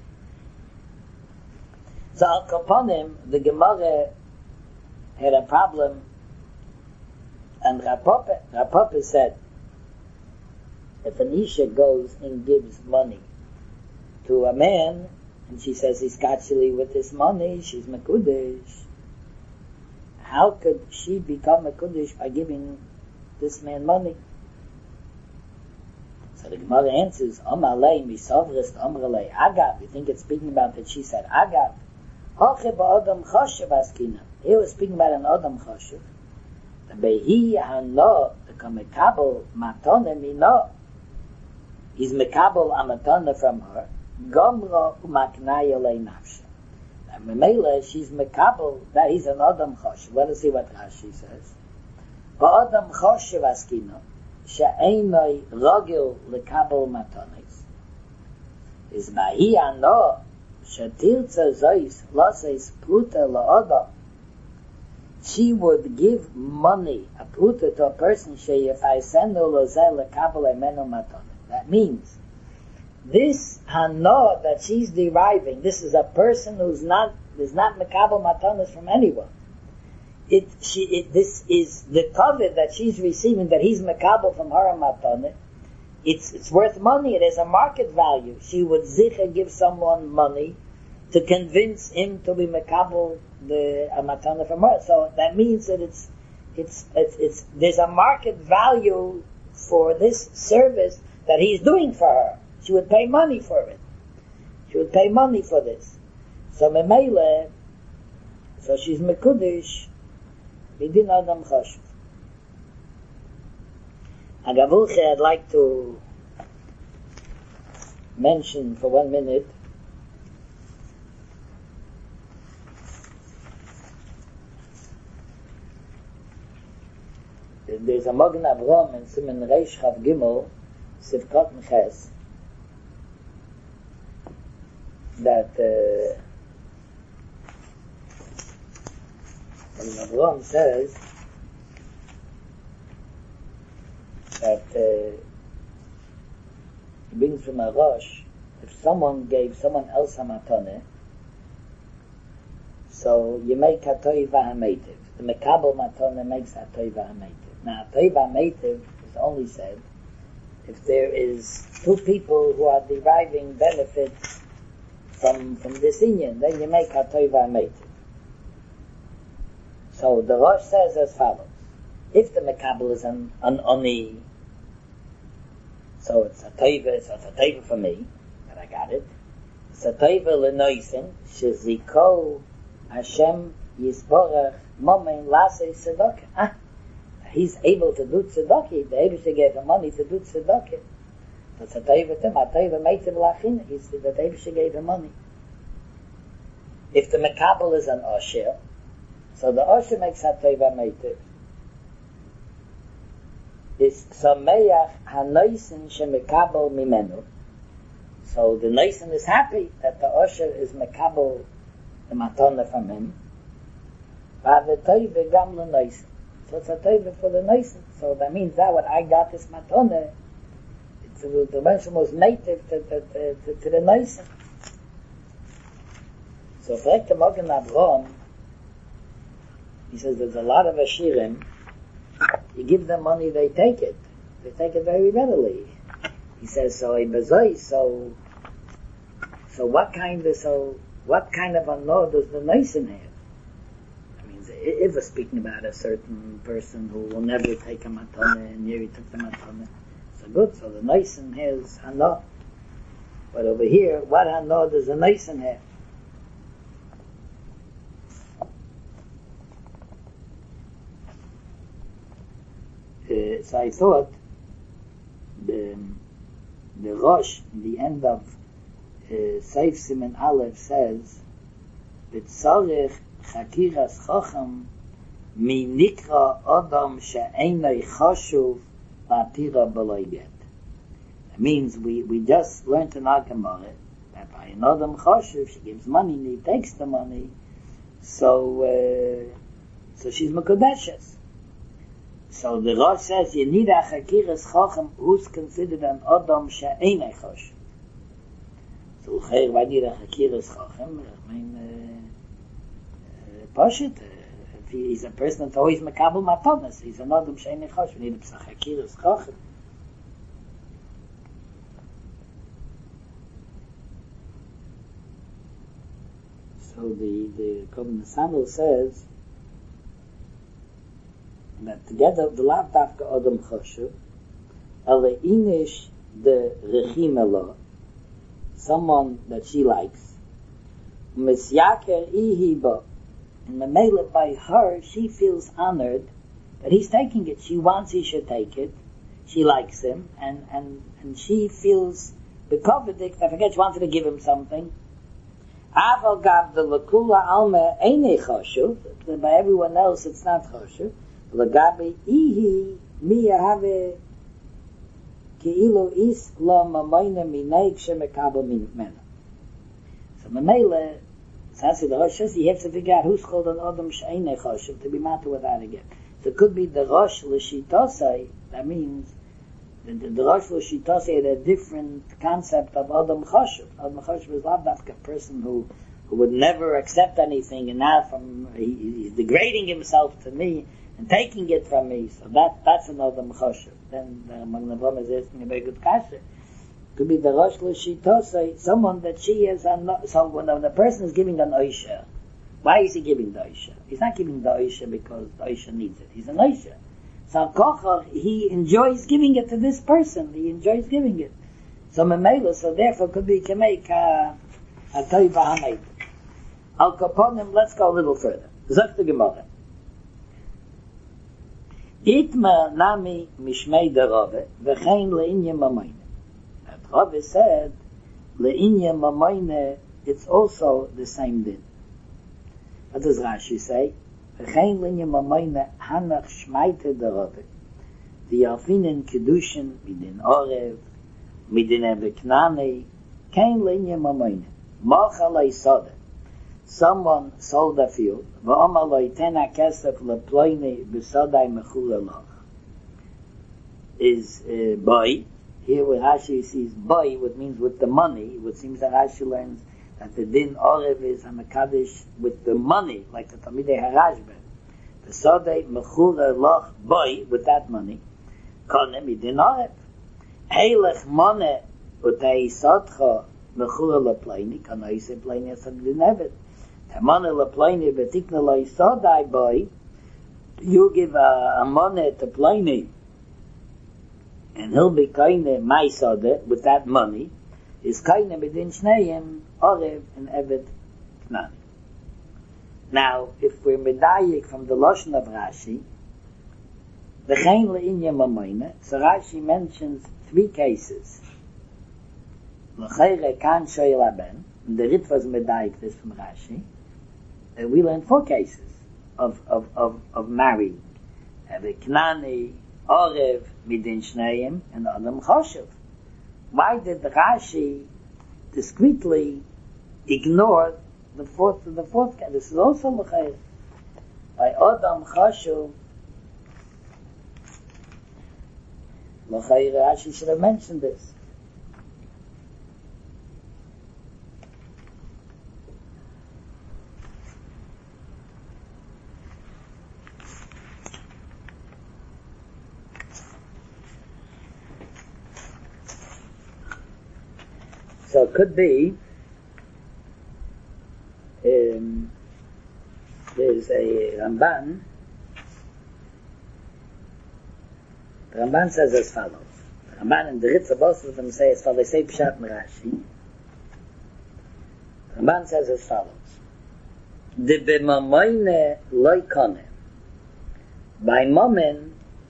Speaker 1: So Al Kaponim, the Gemara had a problem, and Rapapa said, if an Isha goes and gives money to a man, and she says he's kachili with this money, she's Mekudesh, how could she become a Mekudesh by giving this man money? So the Gemara answers, Amalei misavris Amalei Agav. You think it's speaking about that she said Agav? Hoche ba'adam choshev askina. Here we're speaking about an adam choshev. The behi hano, the kamekabel matone mino. He's mekabel a matone from her. Gomro umaknaya lei nafshe. And Memela, she's mekabel, that he's an adam choshev. Let us see what Rashi says. Ba'adam choshev askina. She'enoi rogil lekabel matones. Is bahi hano, she'tirtza zois loses pruta la'odam. She would give money, a pruta, to a person she'yefayisenu lozeh lekabel emenu matones. That means, this hano that she's deriving, this is a person who's not mekabel matones from anyone. This is the covet that she's receiving, that he's mekabel from her matane. It's worth money. It has a market value. She would zicha give someone money to convince him to be mekabel the matane from her. So that means that it's there's a market value for this service that he's doing for her. She would pay money for it. She would pay money for this. So memele, so she's mekudesh. Bidin Adam Choshev. Agavulche, I'd like to mention for 1 minute there's a Magen Avram in Siman Reish Chav Gimel Sivkot Meches that and Avram says that he brings from a Rosh, if someone gave someone else a matane, so you make a toiva hametiv. The mekabel matane makes a toiva hametiv. Now, a toiva hametiv is only said if there is two people who are deriving benefit from this inyan, then you make a toiva hametiv. So the Rosh says as follows: if the mekabel is an oni, so it's a teiva for me, that I got it. It's a teiva lenoisen, sheziko Hashem yisborach momen lasei tzedakah. He's able to do tzedakah. The Eibusha gave him money to do tzedakah. That's a teiva to him. A teiva meitiv lachin. He said that Eibusha gave him money. If the mekabel is an osher, so the osher makes a teiva meitiv. Is sameach hanoisen shemekabel mimenu. So the noisen is happy that the osher is mekabel the matana from him. But the teiva gam lenoisen. So it's a teiva for the noisen. So that means that what I got this matana, the mention was native to the noisen. So fragt the Magen Avraham, he says there's a lot of Ashirim. You give them money, they take it. They take it very readily. He says, so what kind of a no does the Noisen have? I mean, if we're speaking about a certain person who will never take a matana, and here he took the matana, so good, so the Noisen has a no. But over here, what a no does the Noisen have? So I thought the Rosh, in the end of Seif Siman Aleph says, "B'tzorech chakiras chacham mi nikra adam she'enoi chashuv Latira beloy get. It means we just learned in our Gemara that by an Adam Choshev, she gives money and he takes the money, so she's Mekudeshes. So the Rosh says, you need a Chakiras Chochem who's considered an Adam She'enei Choshev. So why need a Chakiras Chochem? I mean, Pashit, if he's a person that's always Mekabel Matonas, he's an Adam She'enei Choshev. We need a Chakiras Chochem. So the Kohen Samuel says that together the Lav Dafka Adam Choshev, Ale Inish the Rechim Elo, someone that she likes, Misyaker Ihiba, and Mamela by her, she feels honored that he's taking it. She wants he should take it. She likes him, and she feels bekovedik, I forget, she wanted to give him something. Aval gab the Lakula Alma Eine Choshev, by everyone else it's not Choshev. Lagabi Ihi Miyahave Keilo Is La Mamayna Minaik Shemekabel Mena. So Mamela, Sasi the Rosh says you have to figure out who's called an Adam She'enei Choshev to be matter with that again. So it could be the Rosh L'Shitosai, that means the Rosh L'Shitosai had a different concept of Adam Choshev. Adam Choshev is not that person who would never accept anything, and now he's degrading himself to me and taking it from me. So that's an Adam Choshev. Then the Magnavram is asking a very good kasha. Could be the Rosh L'Shitosai, someone that she is so when the person is giving an Oisha, why is he giving the Oisha? He's not giving the Oisha because the Oisha needs it. He's an Oisha. So Kochar, he enjoys giving it to this person. He enjoys giving it. So Memela, so therefore could be can make a Toiva Hamayt. Al Kaponim, let's go a little further. Zok the Gemara. Itma nami mishmei de Rave, v'chein le'inye mamayne. That Rave said, le'inye mamayne, it's also the same din. What does Rashi say? V'chein le'inye mamayne, hanach shmeite de Rave. The Yafinen Kedushin, midin Orev, midin Eveknane, kein le'inye mamayne. Machalei sode. Someone sold a field, is boy. Here where Rashi sees boy, what means with the money, what seems that Rashi learns that the din orev is a mekadesh with the money, like the Talmidei Harashbe. The sodei mechula loch boy, with that money, konem idin orev. Heilech mone utei sodcha mechula leplaini, kanoi se plaini asad din evet. Money leplaini betikna loisodai boy, you give a money to plaini, and he'll be kaine my soda with that money, is kaine bedin shneim orev and evet knan. Now, if we're medayik from the lashon of Rashi, the chein leinye mamayne, so Rashi mentions 3 cases. L'chayre kan shoyel haben, and the Rit was medayik this from Rashi. We learned 4 cases of marrying. Knani, Orev, Midin Shneim, and Adam Choshev. Why did Rashi discreetly ignore the fourth case? This is also l'chayr. By Adam Choshev, l'chayr Rashi should have mentioned this. So it could be there's a Ramban. The Ramban says as follows. The Ramban and the Ritza, both of them say as follows. They say Pshat and Rashi. The Ramban says as follows. De b'mamayne loy kone. By mammon,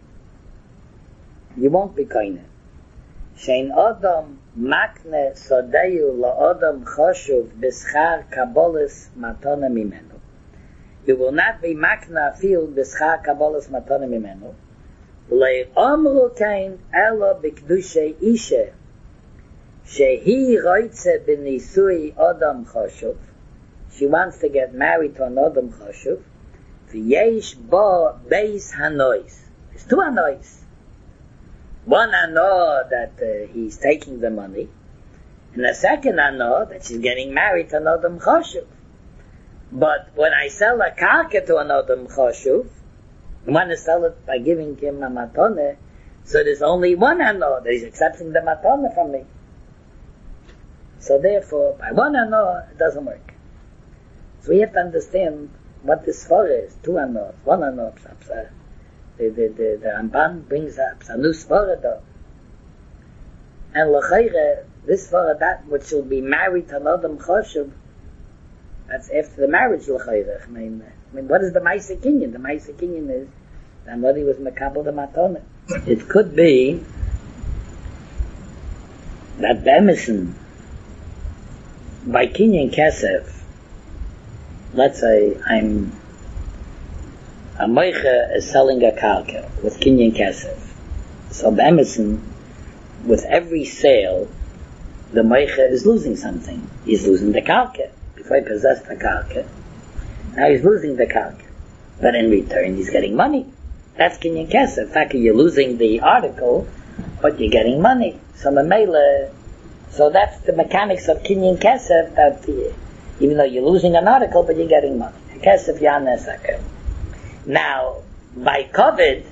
Speaker 1: you won't be kone. Shein Adam makne sodeyu la Adam choshuv b'schar kabolas matana mimenu. You will not be makna a field b'schar kabolas matana mimenu. Le amru kein ela b'kedushay isha shehi roitze b'nisui adam chashuv. She wants to get married to an adam chashuv. V'yesh ba beis hanois. There's two hanois. One hano that he's taking the money, and the second hano that she's getting married to an adam chashuv. But when I sell a karka to an adam chashuv, I want to sell it by giving him a matone, so there's only one hano that he's accepting the matone from me. So therefore, by one hano, it doesn't work. So we have to understand what this svara is. Two hanos, one hano, the Ramban brings up a new svara though. And l'chayre, this svara, that which will be married to an adam chashuv, that's after the marriage l'chayre. I mean, what is the Maisa Kinyan? The Maisa Kinyan is that nobody was Makabel the Matone. It could be that Bemison, by Kinyan Kesef, let's say a Moicha is selling a karka with Kinyan Kesef. So Bemison, with every sale, the Moicha is losing something. He's losing the karka. Before he possessed the karka, now he's losing the karka. But in return, he's getting money. That's Kinyan Kesef. In fact, you're losing the article, but you're getting money. So that's the mechanics of Kinyan Kesef, that even though you're losing an article, but you're getting money. Kesef Yanesaka. Now, by COVID,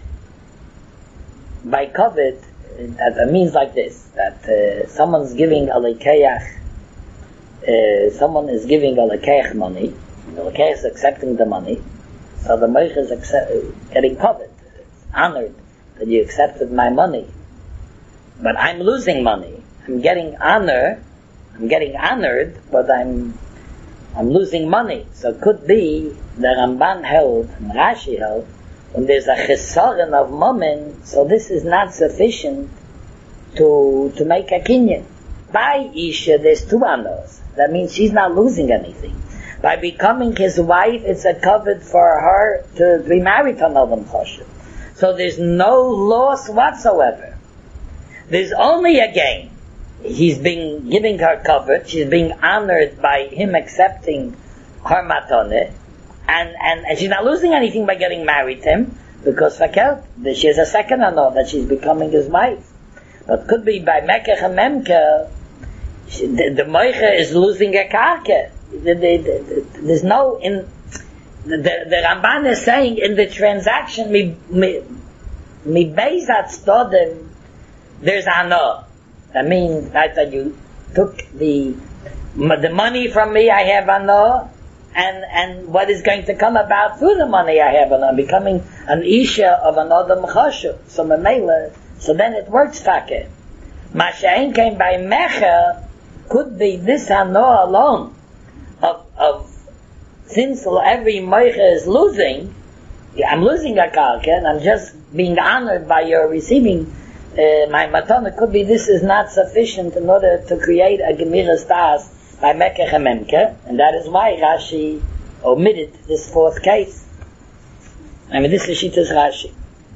Speaker 1: that means like this, that someone's giving a lekeach, someone is giving a lekeach money, the lekeach is accepting the money, so the moich is getting covered. It's honored that you accepted my money. But I'm losing money. I'm getting honored, but I'm losing money. So it could be the Ramban held, and Rashi held, when there's a chesaron of momen, so this is not sufficient to make a kinyan. By Isha, there's two anos. That means she's not losing anything. By becoming his wife, it's a covered for her to be married to another chashuv. So there's no loss whatsoever. There's only a gain. He's been giving her covered. She's being honored by him accepting her matone, and she's not losing anything by getting married to him, because fakelt, she has a second ano that she's becoming his wife. But could be by mekech and memke, the moicha is losing a karka. There's no the Ramban is saying in the transaction mi beizat stodim, there's ano. That means that you took the money from me, I have ano, and what is going to come about through the money I have ano, I'm becoming an isha of another mechashu. So memela, so then it works take. Masha'in came by mecha, could be this ano alone of since every moicha is losing, I'm losing a karka and I'm just being honored by your receiving my matana. Could be this is not sufficient in order to create a gemiras das by mekech and memke, and that is why Rashi omitted this fourth case. I mean, this is Shitas Rashi.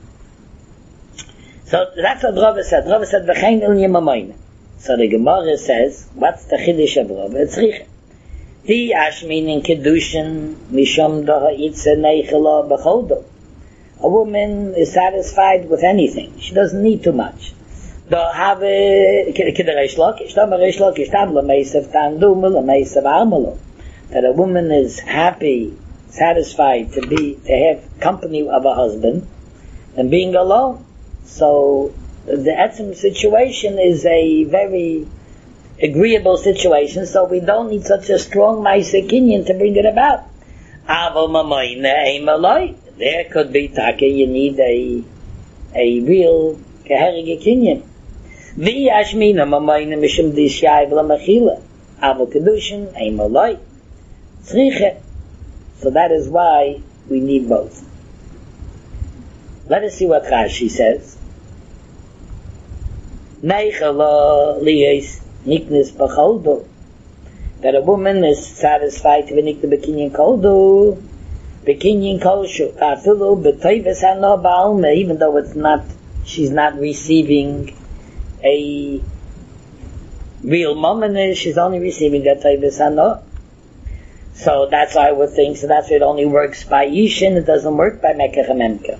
Speaker 1: So that's what Rava said. Rava said, "V'chein il yemamoyne." So the Gemara says, what's the chiddush of Rava? It's riche. Di ashmin in kedushin mishom doha itze neichela b'chodo. A woman is satisfied with anything. She doesn't need too much. Do have kidereish lakish, do mereish lakish tabla meisav tandumel meisav armelo. That a woman is happy, satisfied to have company of a husband and being alone. So the etzem situation is a very agreeable situation, so we don't need such a strong Maisa Kinyan to bring it about. Aval mamoyne eimaloi. There could be taka, you need a real keherige Kinyan. Vi ashmina mamoyne mishum dishai v'la mechila. Aval kedushin eimaloi. Tzriche. So that is why we need both. Let us see what Rashi says. Neichela liyes niknis b'choldo. That a woman is satisfied to be nikta b'kinyan koldo.
Speaker 2: bekinyin koshu, afilu b'toives hano ba'alma, even though she's not receiving a real momenish, she's only receiving a toives hano. So that's why I would think, so that's why it only works by Yishin, it doesn't work by Mekach Memka.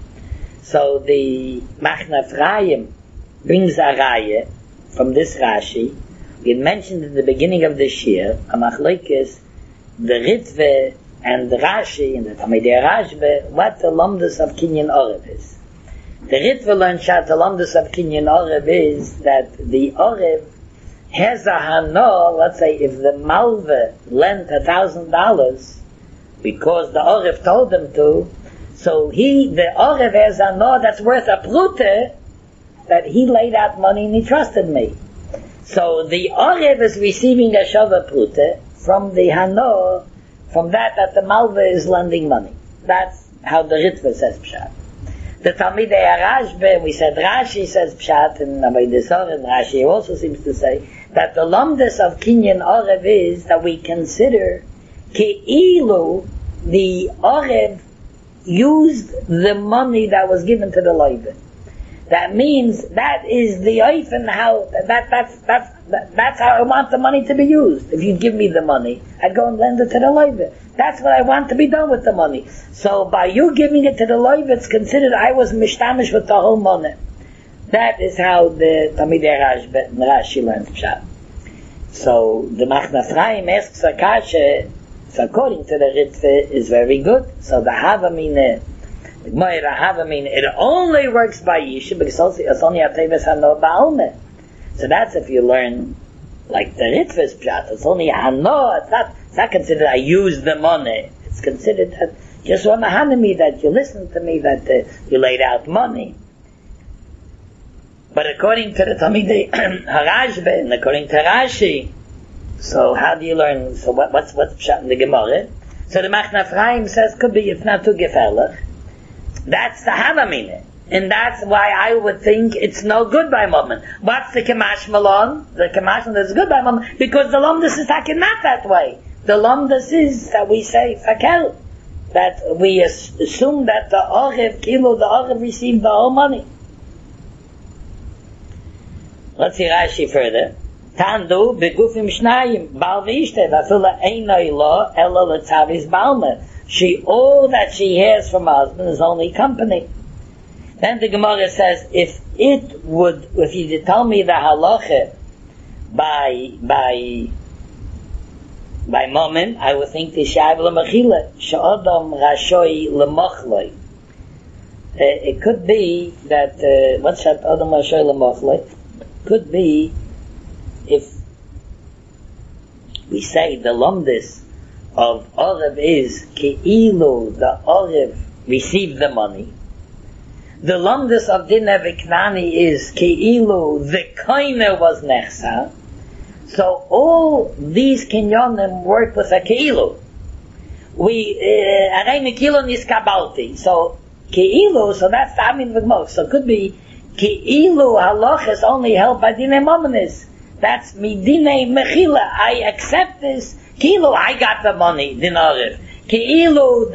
Speaker 2: So the Machna Efraim brings a raya from this Rashi. We had mentioned in the beginning of this year, a machlokes, the Ritve and the Rashi, and the Talmidei Rashbe, what the Lomdus of Kinyan Orev is. The Ritve learns that the Lomdus of Kinyan Orev is that the Orev has a hano, let's say if the Malve lent $1,000 because the Orev told him to, so the Orev has a hano that's worth a prute, that he laid out money and he trusted me. So the Orev is receiving a shava prute from the hano, from that the Malve is lending money. That's how the Ritva says Pshat. The Talmidei Rashbe, we said Rashi says Pshat, and Avodah Zarah, and Rashi also seems to say that the Lomdus of Kinyan Orev is that we consider Ke'ilu the Orev used the money that was given to the Loive. That means that is the Oifen how that's how I want the money to be used. If you'd give me the money, I'd go and lend it to the Loive. That's what I want to be done with the money. So by you giving it to the Loive, it's considered I was mishtamish with the whole money. That is how the Talmidei Rashi learns Pshat. So the Machna Efraim asks a kasha, so according to the Ritve, is very good. So the Havamine, the Gemara Havamine, it only works by Yisha because it's only a Teves Hano Ba'alme. So that's if you learn like the Ritve's Pshat. It's only a Hano. It's not considered I used the money. It's considered that you just want to hand me, that you listened to me, that you laid out money. But according to the Talmidei Rashbe and according to Rashi, so how do you learn? So what's Pshat in the Gemara? So the Machna Efraim says could be it's not too gefährlich. That's the Havamine, and that's why I would think it's no good by moment. What's the Kamash Malon? The Kamash Malon is good by moment because the Lomdus is taken not that way. The Lomdus is that we say Fakel, that we assume that the Orev received the whole money. Let's see Rashi further. Tandu begufim shnayim bal v'ishte v'afila einoi lo elo l'tzavis balme. All that she has from her husband is only company. Then the Gemara says, if you tell me the halacha by moment, I would think the shayv l'machila she'odom rashoi l'mochloi. It could be that what's that odom rashoi l'mochloi? Could be if we say the Lomdus of Orev is Ke'ilu, the Orev received the money. The Lomdus of Dinah V'Knani is Ke'ilu, the Koine was Nechsa. So all these Kinyonim work with a Ke'ilu. Arein Ke'ilu Niskabalti. So Ke'ilu, so that's the Amin V'Gmos. So it could be Ke'ilu halachas only held by Dinei Momenis. That's Midinei Mechila. I accept this. Ke'ilu, I got the money, Dinarev. Ke'ilu,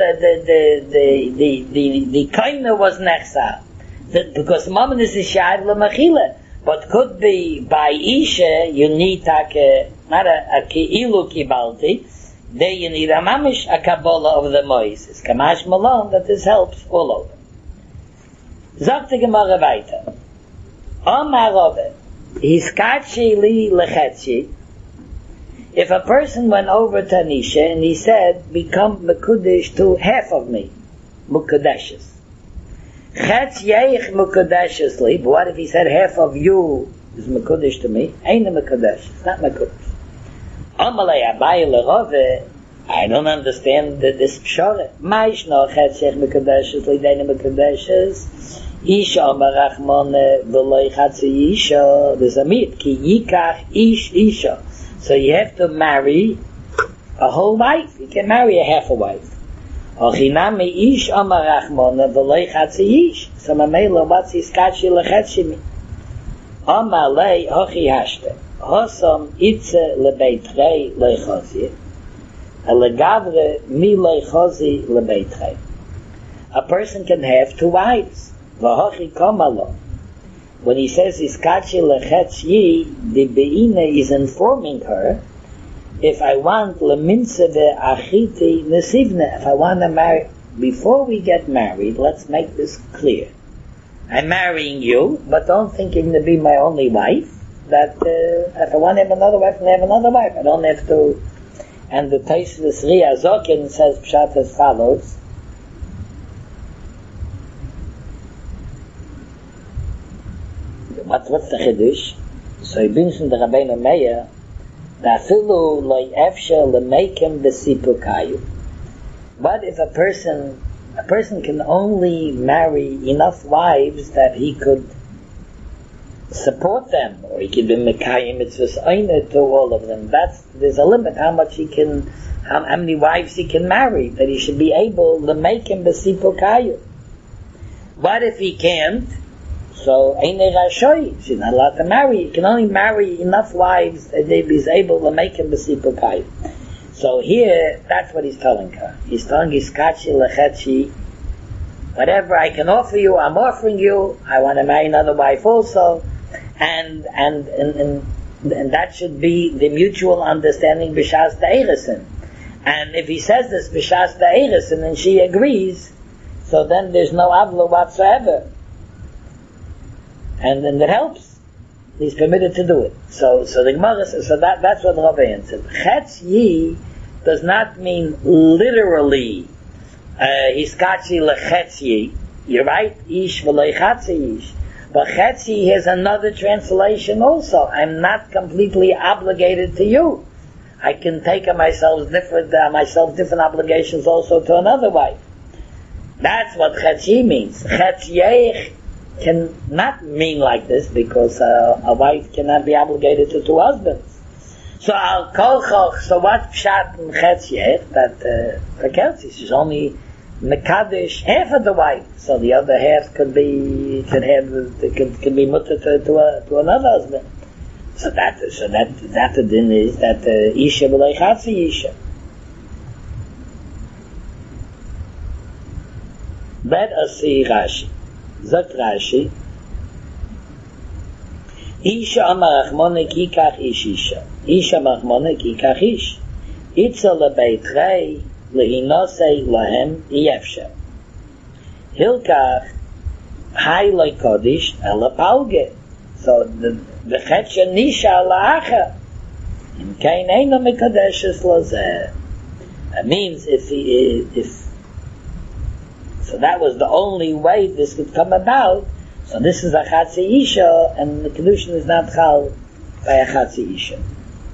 Speaker 2: the Koine was Nechsa. Because Momenis is Shayv L'Mechila. But could be by Isha, you need not a Ke'ilu Kibalti. There you need a Mamish, a Kabbalah of the Mois. It's Kamash Malone that this helps all over. Sagt die Gemara weiter. Omar Rove, hiskatshi li lechetshi. If a person went over to Anisha and he said, become mekudesh to half of me, mukudeshes. Chetz yeich mukudeshes li, but what if he said half of you is mekudesh to me? Ain't a mekudesh, it's not mekudesh. Amalei abayi lerove, I don't understand this pshore. Maish no chetz yeich mukudeshes li, deine mukudeshes. Isha Amarachmone v'loi chatzi Isha. There's a mit ki yikach ish Isha. So you have to marry a whole wife. You can marry a half a wife. Ochinami ish Amarachmone v'loi chatzi ish. So mamela what's his kachi lechetshimi? Amalei hochi hashte hosam itze lebeitrei leichozir. Elegavre milei chozi lebeitchay. A person can have two wives. V'hochi komalo. When he says iskachi lechetz yi, the beine is informing her, if I want leminse ve'achiti nesivne, if I want to marry, before we get married, let's make this clear. I'm marrying you, but don't think you're going to be my only wife. That if I want to have another wife, I have another wife. I don't have to. And the Tosfos Ria Zokin says pshat as follows. What's the chiddush? So he brings from the Rabbeinu Meir that afilu lo yefsher lemekem b'sipukayu. But if a person can only marry enough wives that he could support them, or he could be mekayim mitzvahs oiner to all of them. There's a limit how many wives he can marry, that he should be able to make him b'sipukayu. What if he can't? So einei rashoy, she's not allowed to marry. He can only marry enough wives that he's able to make him b'sipukayu. So here, that's what he's telling her. He's telling iskachi lechetchi, whatever I can offer you, I'm offering you. I want to marry another wife also. And that should be the mutual understanding b'shas da'eresin. And if he says this b'shas da'eresin and she agrees, so then there's no avla whatsoever. And then that helps. He's permitted to do it. So the Gemara says, that's what the Rabbein said. Chetz yi does not mean literally hiskachi lechetz yi. You're right, ish v'lo chatzi ish. But chetzi has another translation also. I'm not completely obligated to you. I can take on myself different obligations also to another wife. That's what chetzi means. Chetziyech can not mean like this, because a wife cannot be obligated to two husbands. So al kolchoch, so what pshat in chetziyech, that for Kelsey, she's only mekadesh half of the wife, so the other half could be mutter to another husband. So that the din is that isha b'lei chatzi isha. Let us see Rashi. Zot Rashi, Isha amar achmone ki kach ish isha. Isha amar achmone ki kach ish. Itza lebeitrei lehinosei lahem yefsha. Hilkach hai loy kodish ela palge. So the chetcha nisha la'acha. Im kein eina mekadeshes lozeh. That means so that was the only way this could come about. So this is a chatzi isha, and the kedushin is not chal by a chatzi isha.